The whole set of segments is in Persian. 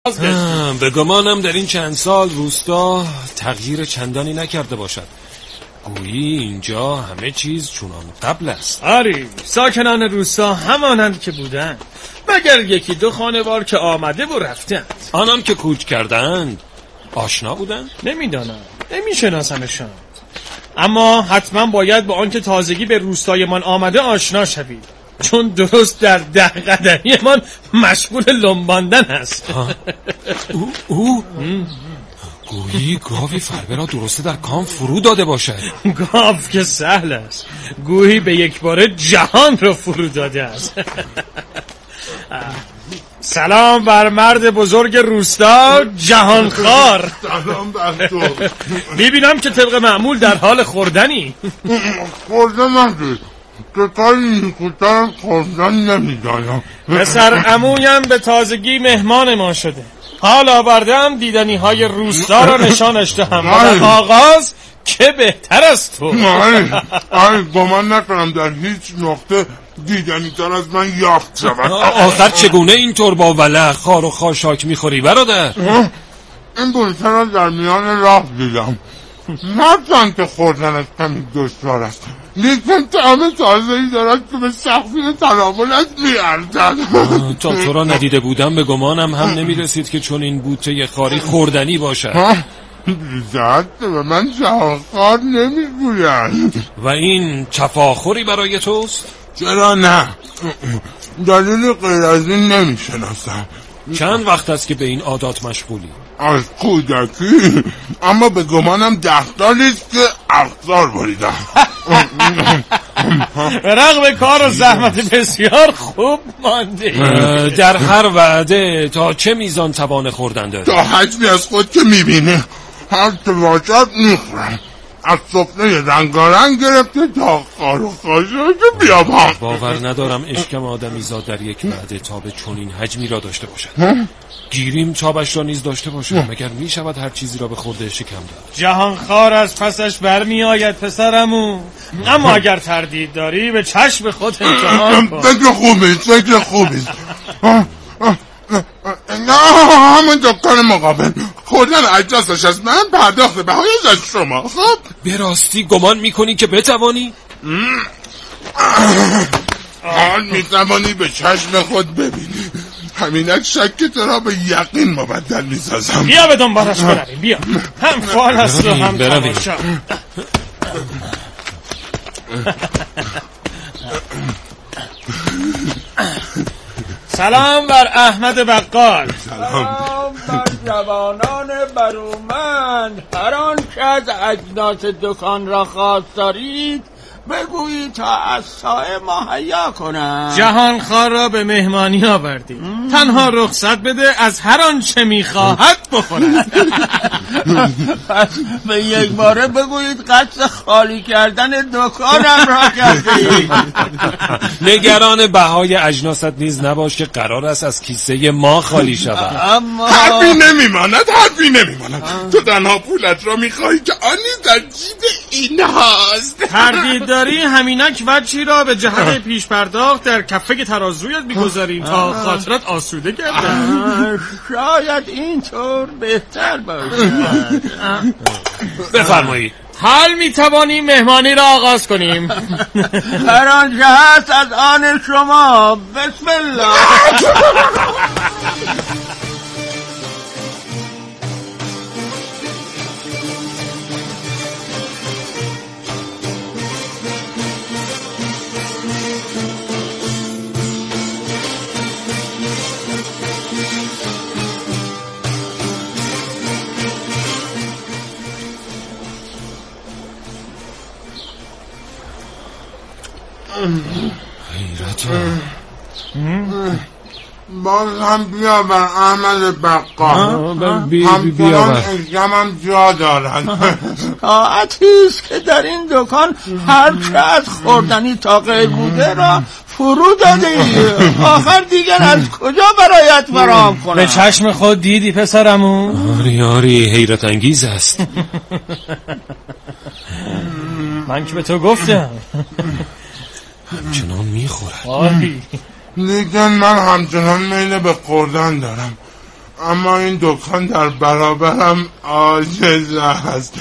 به گمانم در این چند سال روستا تغییر چندانی نکرده باشد. گویی اینجا همه چیز چونان قبل است. آری، ساکنان روستا همانند که بودند، مگر یکی دو خانوار که آمده و رفتند. آنان که کوچ کردند آشنا بودند؟ نمیدانم، نمیشناسمشان، اما حتما باید با آنکه تازگی به روستایمان آمده آشنا شوید، چون درست در 10 قدمی من مشغول لنباندن است. او گویی گاوی فربه را درسته در کام فرو داده باشد. گاو که سهل است، گویی به یک باره جهان را فرو داده است. سلام بر مرد بزرگ روستا، جهانخوار. سلام بر تو. میبینم که طبق معمول در حال خوردنی. خوردن نشد که تا نیکوترم خوردن نمیدانم. پسر عمویم به تازگی مهمان ما شده، حال آوردم دیدنی های روستا را نشانش دهم و در آغاز که بهتر از تو. گمان نکنم در هیچ نقطه دیدنی تر از من یافت شود. آخر چگونه اینطور با ولع خار و خاشاک میخوری برادر؟ این بوته را در میان راه دیدم، هرچند که خوردنش کمی دشوار است، لیکن طعم تازه‌ای دارد که به سقفین تناولت میارزد. تا تو را ندیده بودم به گمانم هم نمیرسید که چون این بوته خاری خوردنی باشد. بیزد به من جهانخوار نمیگویند. و این تفاخری برای توست؟ چرا نه، دلیل غیر از این نمیشناسم. چند وقت است که به این عادات مشغولی؟ از کودکی، اما به گمانم 10 سالی است که افزار بریدم. رغم کار و زحمت بسیار خوب مانده. در هر وعده تا چه میزان توان خوردن داری؟ تا حجمی از خود که میبینه، هر چه باشد میخورم، از سفره رنگارنگ گرفته تا خار و خاشاک بیابان. باور ندارم اشکم آدمی زاد در یک وعده تا به چنین حجمی را داشته باشد. گیریم تابش را نیز داشته باشد. مگر می شود هر چیزی را به خورده شکم داد؟ جهانخوار از پسش برمی آید پسرمو، اما اگر تردید داری به چشم خود امتحان کن. فکر خوبی نه، همون دکان مقابل خوردن اجناسش از من، پرداخت بهایش از شما. خب به راستی گمان میکنی که بتوانی؟ حال میتوانی به چشم خود ببینی. همینک شک تو را به یقین مبدل میسازم. بیا به دنبالش برویم، بیا. هم فال است و هم تماشا. سلام بر احمد بقال. سلام بر جوانان برومند. هر آنچه از اجناس دکان را خواست دارید بگویید تا از سایه مهیا کنم. جهانخوار را به مهمانی آوردیم، تنها رخصت بده از هر آنچه میخواهد بخورد. پس به یک باره بگویید قصد خالی کردن دکانم را کردید. نگران بهای اجناست نیز نباش که قرار است از کیسه ما خالی شود. اما حرفی نمیماند. تو تنها پولت را میخواهی که آنی در جیب اینهاست. تردید داری همینک وجهی را به جهت پیش پرداخت در کفه ترازویت میگذاریم تا خاطرت آسوده گردد. شاید اینطور بهتر باشد. بفرمایید. حال میتوانیم مهمانی را آغاز کنیم. هر آنچه هست از آن شما. بسم الله. باز هم بیاور احمد بقال. بیاور. همچنان جا دارد. ساعتیست که در این دکان هرچه از خوردنی تا غیر بوده را فرو داده ای. آخر دیگر از کجا برایت برام کنم؟ به چشم خود دیدی پسرمو؟ آری حیرت انگیز است. من که به تو گفتم. همچنان میخورد. آری لیکن من همچنان میل به خوردن دارم. اما این دکان در برابرم عاجز است.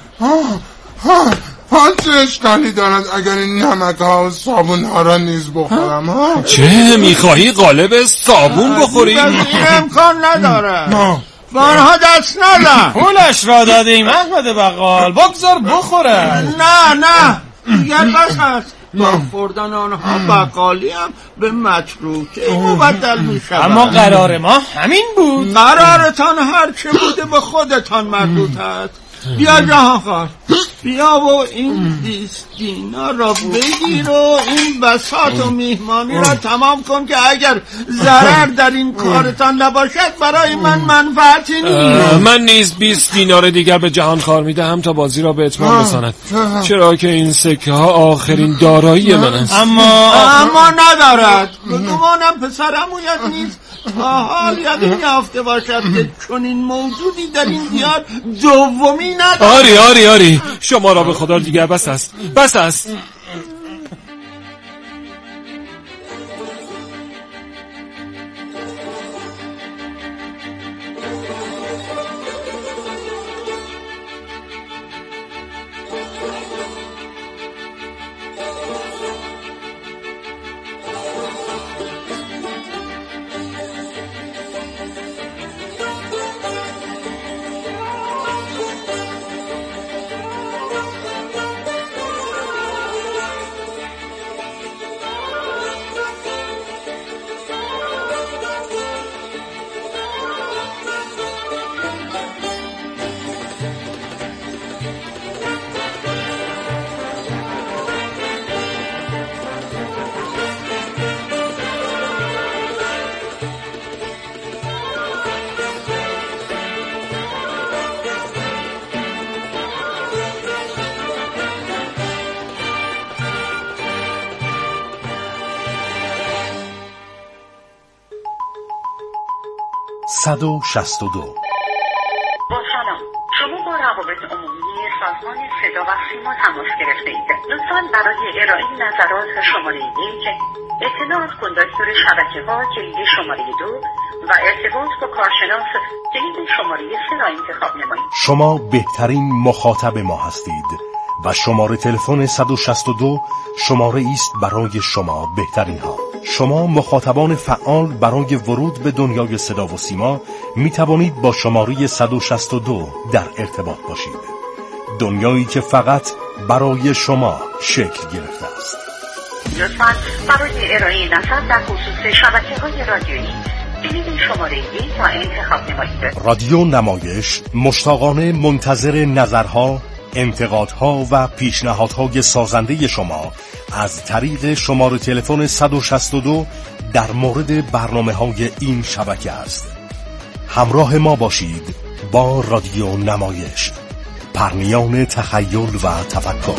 چه اشکالی دارد اگر این نمک ها و صابون ها را نیز بخورم؟ چه میخواهی قالب صابون بخوری؟ این امکان نداره. بارها دست نزن. پولش را دادیم احمد بقال، بگذار بخوره. نه دیگر بس هست. با خوردن آنها بقالی هم به متروکه مبدل می شود. اما قرار ما همین بود. قرارتان هر چه بوده به خودتان مربوط است. بیا جهانخوار، بیا و این 20 دینار را بگیر و این بساط و میهمانی را تمام کن که اگر ضرر در این کارتان نباشد برای من منفعتی نیست. من نیز 20 دینار دیگر به جهانخوار میدهم تا بازی را به اتمام رساند، چرا که این سکه ها آخرین دارایی من است. اما ندارد. به گمانم پسرعمویت نیست تا حال یقین یافته باشد که چنین موجودی در این دیار دومی ندارد. آری شما را به خدا دیگر بس است. با سلام، شما با روابط عمومی سازمان صدا و سیما تماس گرفته اید. لطفاً برای ارائه نظرات شماره 1 اطلاعات کندکتور شبکه‌ها کلید شماره 2 و ارتباط با کارشناس کلید شماره 3 را انتخاب نمایید. شما بهترین مخاطب ما هستید و شماره تلفن 162 شماره است برای شما بهترین ها. شما مخاطبان فعال برای ورود به دنیای صدا و سیما می توانید با شماره 162 در ارتباط باشید. دنیایی که فقط برای شما شکل گرفته است. لطفاً برای ارائه نظر در خصوص شبکه‌های رادیویی کلید شماره 1 را انتخاب نمایید. رادیو نمایش مشتاقانه منتظر نظرها، انتقادها و پیشنهادهای سازنده شما از طریق شماره تلفن 162 در مورد برنامه‌های این شبکه است. همراه ما باشید با رادیو نمایش، پرنیان تخیل و تفکر.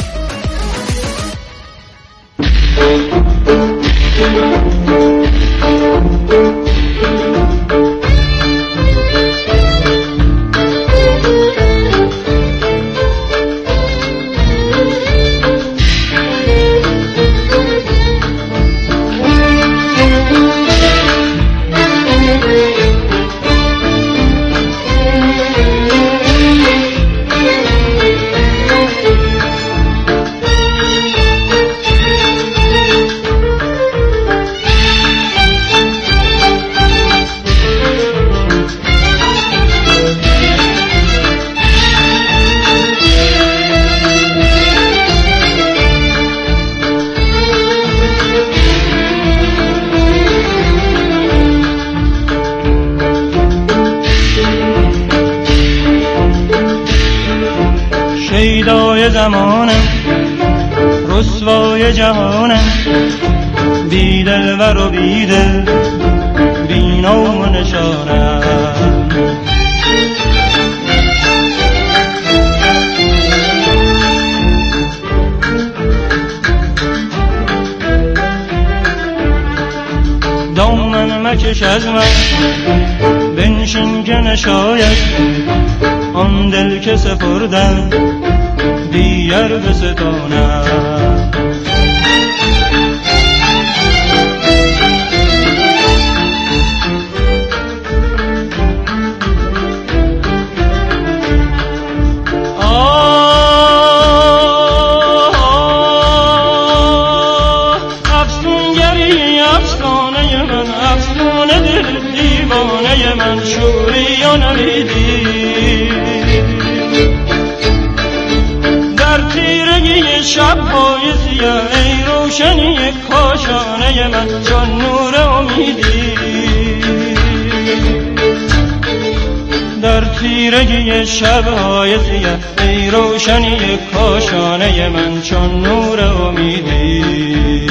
شیدای زمانم، رسوای جهانم، بیدل و بیدل، بی نام و نشانم. دامن مکش از من، بنشین که نشاید آن دل که سپردم دیگر بستانم. من شوری و نویدی در تیرگی شب‌های سیاه ای روشنی کاشانه من چون نور امیدی در تیرگی شب‌های سیاه ای روشنی کاشانه من چون نور امیدی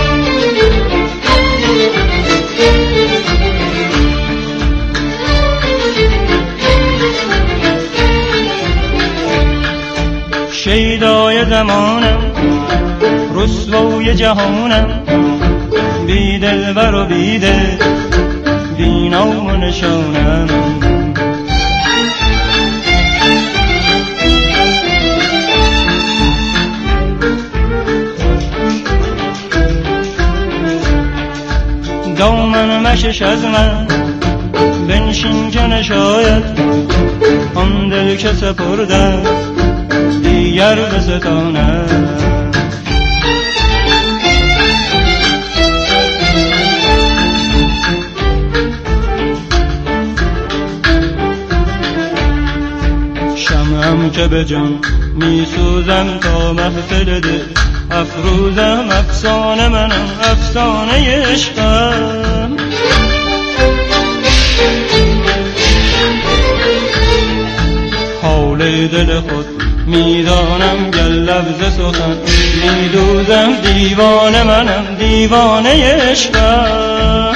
شیدای زمانم رسوای جهانم بی دلبر و بی دل بی نام و نشانم دامن مشش از من بنشین که نشاید آن دل که سپردم دیگر بستانم شمعم که به جان می سوزم تا محفل دل افروزم افسانه منم افسانه عشقم حال دل خود میدانم گر لفظ سخن میدوزم دیوانه منم دیوانه عشقم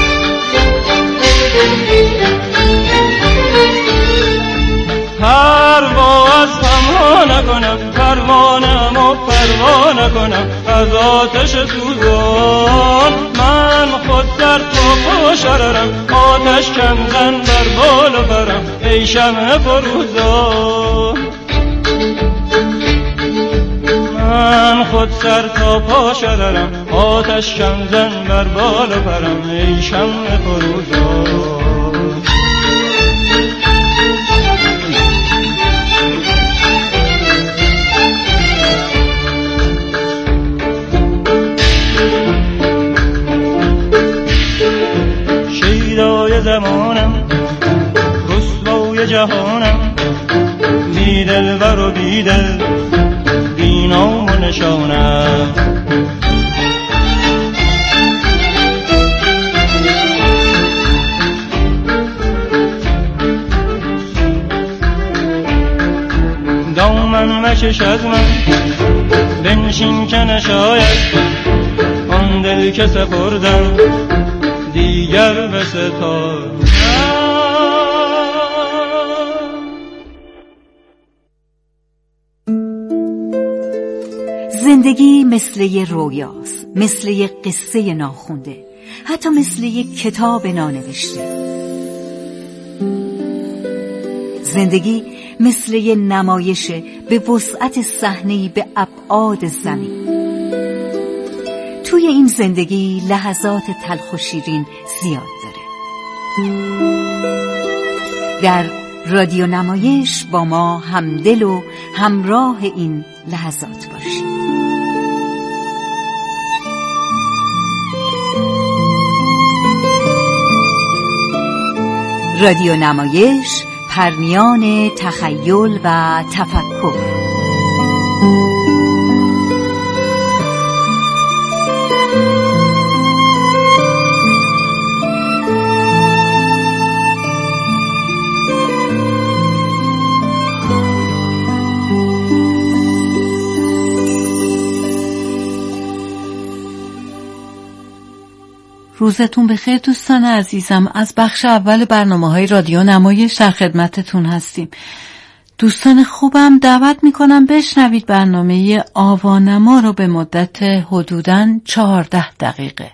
پرواز هم نکنم پروانم و پروانه کنم از آتش سوزان من خود در تو شررم آتش کم زن بر بال و برم ای شمع فروزان من خود سر تا پا شررم آتش کم زن بر بال و برم ای شمع فروزان شیدای زمانم رسوای جهانم بی دلبر و بی دل بی نام و نشانم دامن مشش از من بنشین که نشاید آن دل که سپردم دیگر بستانم زندگی مثل یه رویاست، مثل یه قصه ناخونده، حتی مثل یه کتاب نانوشته. زندگی مثل یه نمایشه به وسعت صحنه‌ای به ابعاد زمین. توی این زندگی لحظات تلخ و شیرین زیاد داره. در رادیو نمایش با ما همدل و همراه این لحظات باشید. رادیو نمایش، پرمیان تخیل و تفکر. روزتون بخیر دوستان عزیزم. از بخش اول برنامه‌های رادیو نمایش در خدمتتون هستیم. دوستان خوبم دعوت میکنم بشنوید برنامه آوانما رو به مدت حدوداً 14 دقیقه.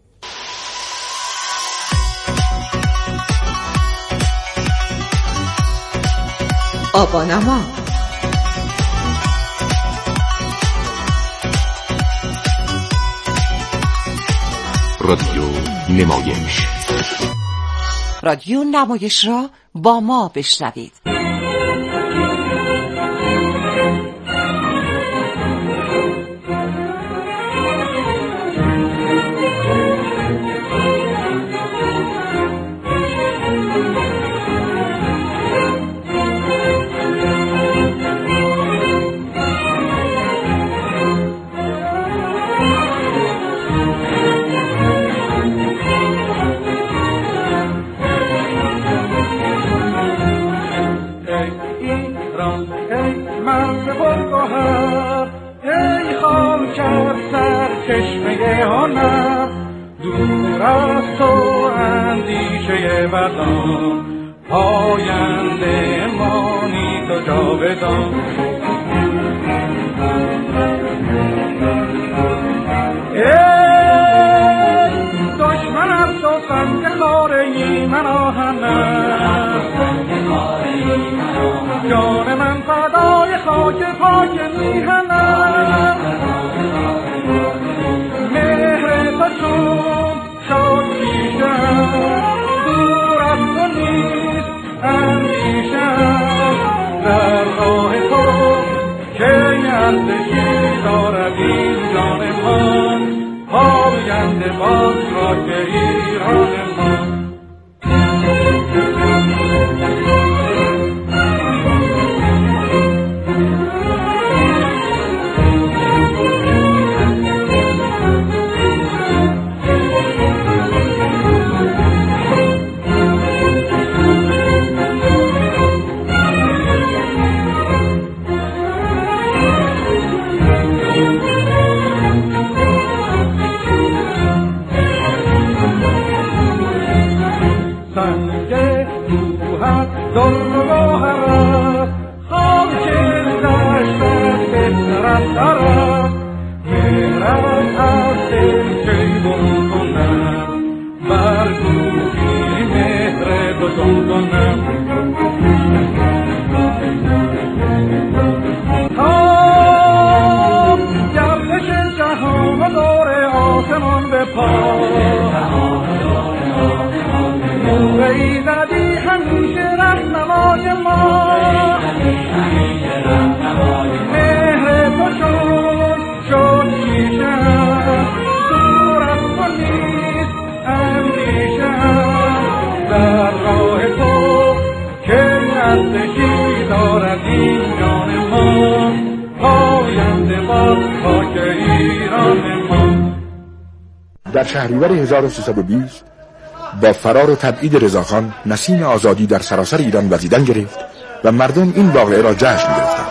آوانما رادیو نمایش. رادیو نمایش را با ما بشنوید. دور از تو اندیشه بدان، پاینده مانی تو جاودان. دشمن از تو سنگ خاره‌ای من آهنم، جان من فدای خاک پاک میهنم. مهر تو چون شد پیشم، دور از تو نیست اندیشم. در راه تو که ارزشی دارد این جان من، پاینده باز را که ایران من. در شهریور 1320 با فرار و تبعید رضاخان، نسیم آزادی در سراسر ایران وزیدن گرفت و مردم این واقعه را جشن گرفتند.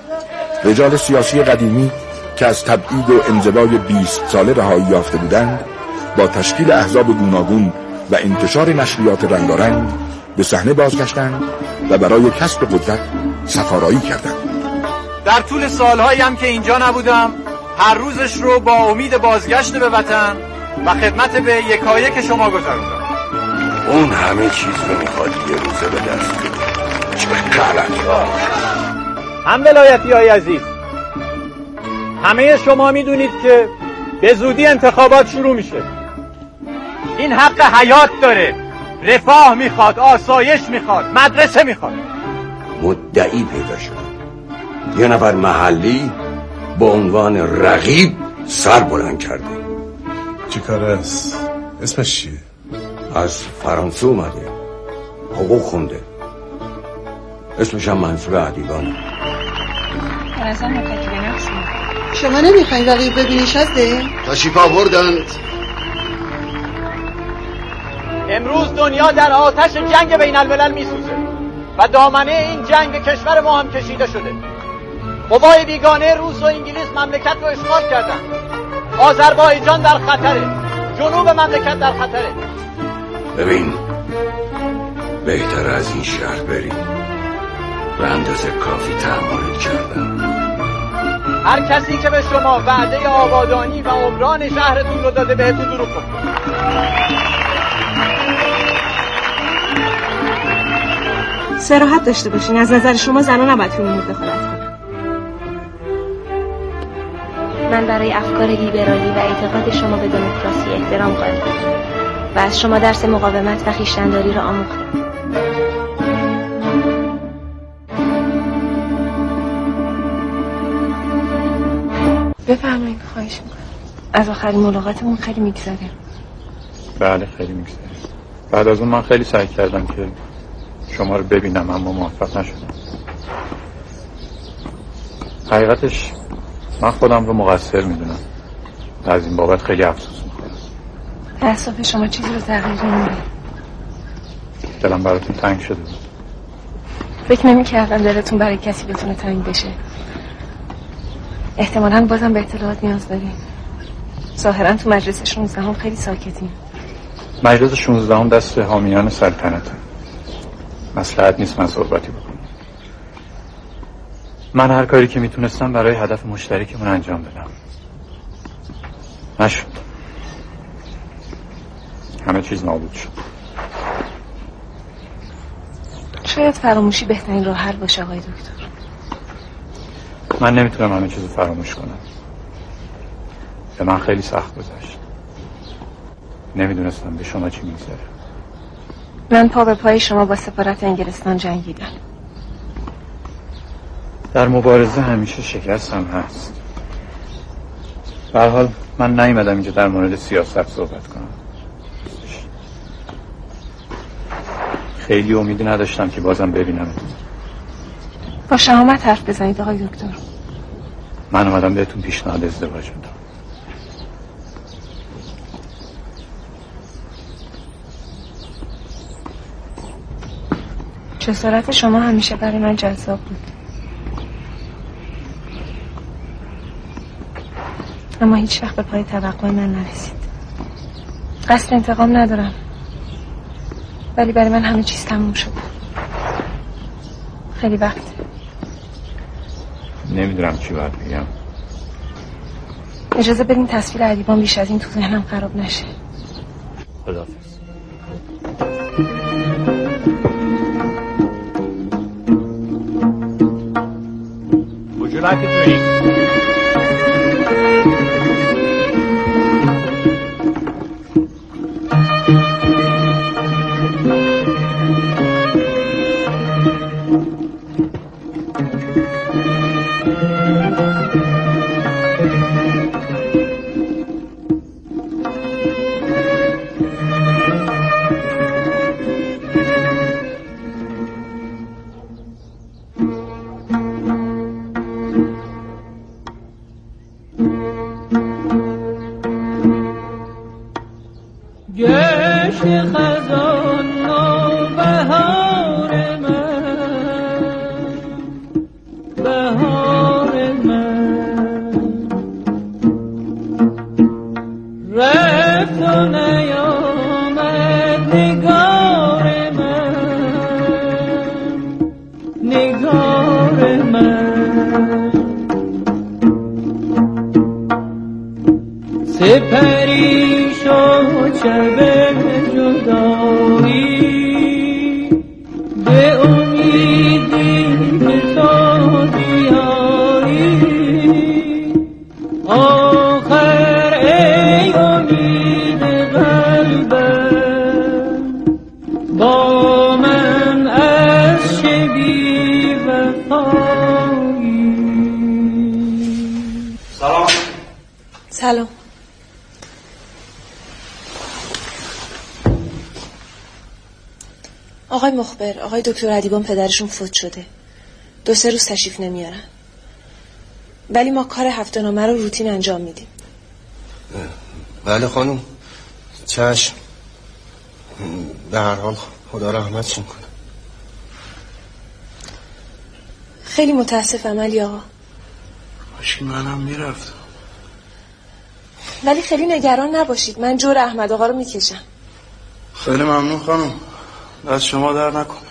رجال سیاسی قدیمی که از تبعید و انزوای 20 ساله رهایی یافته بودند، با تشکیل احزاب گوناگون و انتشار نشریات رنگارنگ به صحنه بازگشتند و برای کسب قدرت سفارایی کردند. در طول سالهایی هم که اینجا نبودم، هر روزش رو با امید بازگشت به وطن و خدمت به یکایک شما گذروندم. اون همه چیز رو میخواد یه روزه به دست بیاره. چه غلط. هم ولایتی های عزیز، همه شما میدونید که به زودی انتخابات شروع میشه. این حق حیات داره، رفاه میخواد، آسایش میخواد، مدرسه میخواد. مدعی پیدا شد، یه نفر محلی با عنوان رقیب سر بلند کرده. چی کار است؟ اسمش چیه؟ از فرانسه اومده، حقوق خونده، اسمش هم منصور عدیبانه. برازم متکی به نفس شما نمیخواین رقیب ببینیش هسته؟ تشریف آوردند. امروز دنیا در آتش جنگ بین الملل میسوزه و دامنه این جنگ به کشور ما هم کشیده شده. قوای بیگانه روس و انگلیس مملکت رو اشغال کردن. آذربایجان در خطره، جنوب مملکت در خطره. ببین، بهتر از این شهر بریم، به اندازه کافی تحمل کردم. هر کسی که به شما وعده آبادانی و عمران شهرتون رو داده بهتون دروغ گفته. صراحت داشته باشین، از نظر شما زنان نباید توی امور دخالت کنن. من برای افکار لیبرالی و اعتقاد شما به دموکراسی احترام قائل بودم و از شما درس مقاومت و خویشتن‌داری را آموختم. بفرمایید، خواهش میکنم. از آخرین ملاقاتمون خیلی میگذره. بله خیلی میگذره. بعد از اون من خیلی سعی کردم که شما رو ببینم اما موفق نشدم. حقیقتش من خودم رو مقصر میدونم. از این بابت خیلی افسوس میکنم. اعصاب شما چیزی رو تغییر نمیده. دلم براتون تنگ شده بود. فکر نمی‌کردم دلتون برای کسی بتونه تنگ بشه. احتمالاً بازم به اطلاعات نیاز دارین. ظاهرا تو مجلس 16 خیلی ساکتیم. مجلس 16 دست حامیان سلطنته. مصلحت نیست من صحبتی بکنم. من هر کاری که میتونستم برای هدف مشترکمون انجام بدم. نشد. همه چیز نابود شد. شاید فراموشی بهترین راه حل باشه آقای دکتر. من نمیتونم همه چیزو فراموش کنم. به من خیلی سخت گذشت. نمیدونستم به شما چی میگذره. من پا به پای شما با سفارت انگلستان جنگیدم. در مبارزه همیشه شکستم هست. به هر حال من نیومدم اینجا در مورد سیاست صحبت کنم. خیلی امیدی نداشتم که بازم ببینم. با شهامت حرف بزنید آقای دکتر. من اومدم بهتون پیشنهاد ازدواج بدم. جسارت شما همیشه برای من جذاب بود. اما هیچ وقت به پای توقع من نرسید. قصد انتقام ندارم، ولی برای من همه چیز تموم شد. خیلی وقت. نمیدونم چی باید بگم. اجازه بدین تصویر ادیبان بیش از این تو ذهنم خراب نشه. خداحافظ. Would you like a drink? سلام. آقای مخبر، آقای دکتر ادیبان پدرشون فوت شده. 2-3 روز تشریف نمیارن. ولی ما کار هفته‌نامه رو روتین انجام میدیم. بله خانم. چشم. به هر حال خدا رحمتشون کنه. خیلی متاسفم علی آقا. باشی منم میرفتم. ولی خیلی نگران نباشید، من جور احمد آقا رو میکشم. خیلی ممنون خانم. دست شما در نکنه.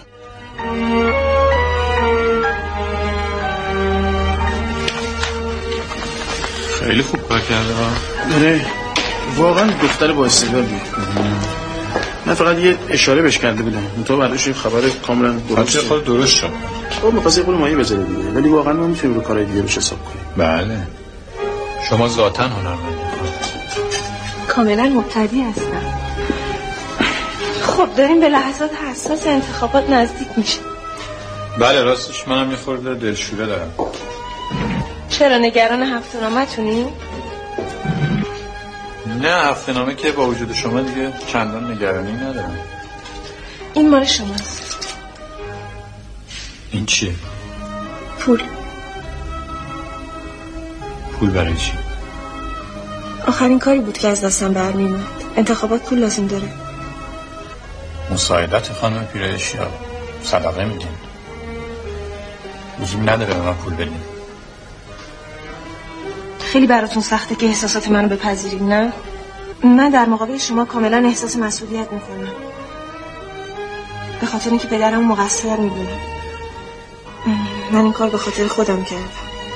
خیلی خوب کار کرده ها. نه واقعا دختر با استعدادی. من فقط یه اشاره بهش کرده بودم. تو بعدش خبر کاملا درست خود درست شد. خب می‌خواستی قول مایی بذاره دیگه. ولی واقعا ما میتونیم رو کارهای دیگه روش حساب کنیم. بله. شما ذاتاً هنرمندید. کاملا مبتدی هستم. خب داریم به لحظات حساس انتخابات نزدیک میشه. بله راستش منم یه خورده دلشوره دارم. چرا نگران هفته‌نامه تونی؟ نه هفته‌نامه که با وجود شما دیگه چندان نگرانی ندارم. این مال شماست. این چیه؟ پول. پول برای چی؟ آخرین کاری بود که از دستم برمی‌آمد. انتخابات پول لازم داره. مساعدت خانم پیرایشی ها صدقه میدین. لزوم نداره به من پول بدین. خیلی براتون سخته که احساسات منو بپذیرید، نه؟ من در مقابل شما کاملا احساس مسئولیت میکنم، به خاطر اینکه پدرم مقصر میدونم. من این کار به خاطر خودم کردم.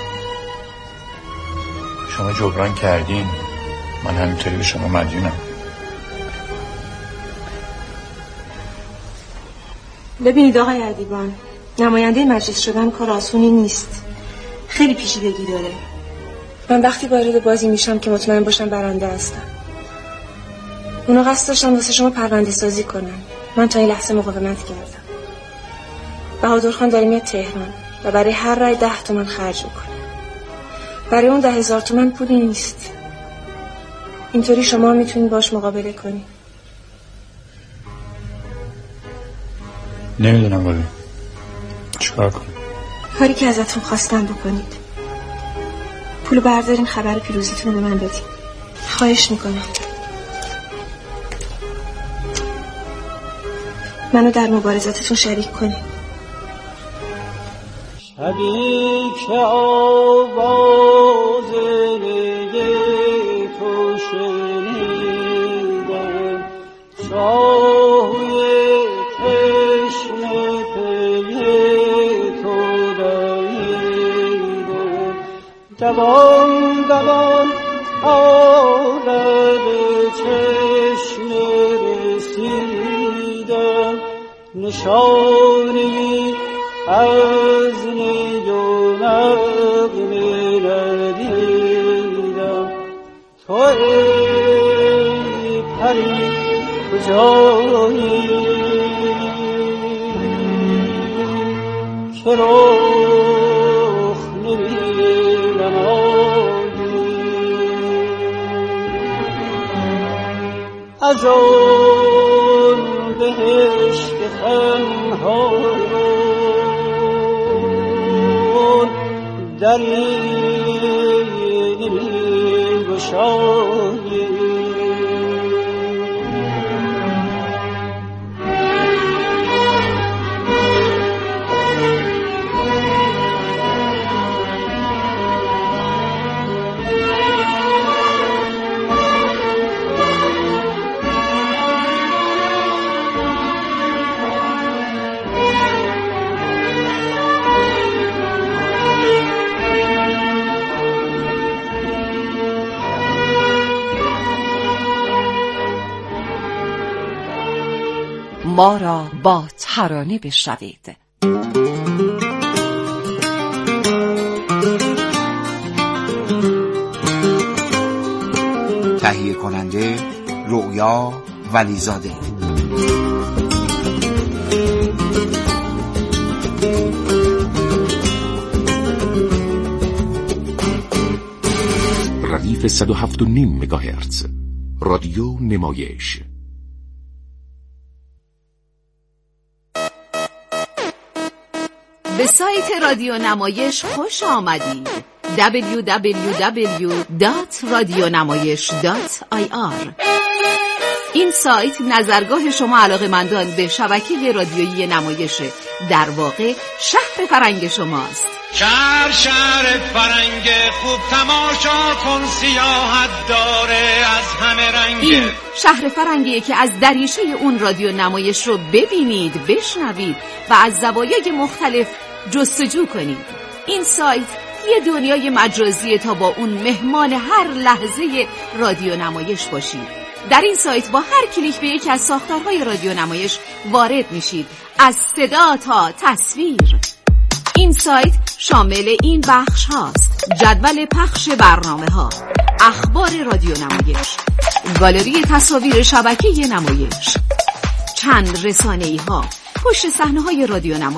شما جبران کردین، من همینطوری به شما مدیونم. ببینید آقای ادیبان، نماینده مجلس شدن کار آسونی نیست، خیلی پیچیدگی داره. من وقتی وارد بازی میشم که مطمئن باشم برنده هستم. اونا قصد داشتن واسه شما پرونده سازی کنن، من تا این لحظه مقاومت کردم. بهادر خان داره میاد تهران و برای هر رای 10 تومن خرج میکنه. برای اون 10,000 تومن پولی نیست. اینطوری شما میتونید باش مقابله کنید. نمیدونم ولی چیکار کنم؟ کاری که ازتون خواستم بکنید، پولو بردارین خبر پیروزیتون رو به من بدین. خواهش میکنم. منو در مبارزاتتون شریک کنید. شبی که آواز تو شنیدم، شاهوی تشنه پی تو دویدم، دوان دوان آلب چشمه رسیدم، نشانی از نی و نغمه ندیدم. تو ای پری کجایی که رخ نمایی، از آن بهشت تنهایان دری نمی‌گشایی. ما را با ترانه بشنوید. تهیه کننده رؤیا ولیزاده. ردیف 107.5 مگاهرتز رادیو نمایش. به سایت رادیو نمایش خوش آمدید. www.radionamayish.ir. این سایت نظرگاه شما علاقه‌مندان به شبکه رادیویی نمایشه، در واقع شهر فرنگ شماست. شهر فرنگ خوب تماشا کن، سیاحت داره از همه رنگ. این شهر فرنگیه که از دریچه اون رادیو نمایش رو ببینید، بشنوید و از زوایای مختلف جستجو کنید. این سایت یه دنیای مجازیه تا با اون مهمان هر لحظه رادیو نمایش باشید. در این سایت با هر کلیک به یکی از ساختارهای رادیو نمایش وارد میشید، از صدا تا تصویر. این سایت شامل این بخش هاست: جدول پخش برنامه ها، اخبار رادیو نمایش، گالری تصاویر شبکه نمایش، چند رسانه‌ای ها، پشت صحنه های رادیو نمایش،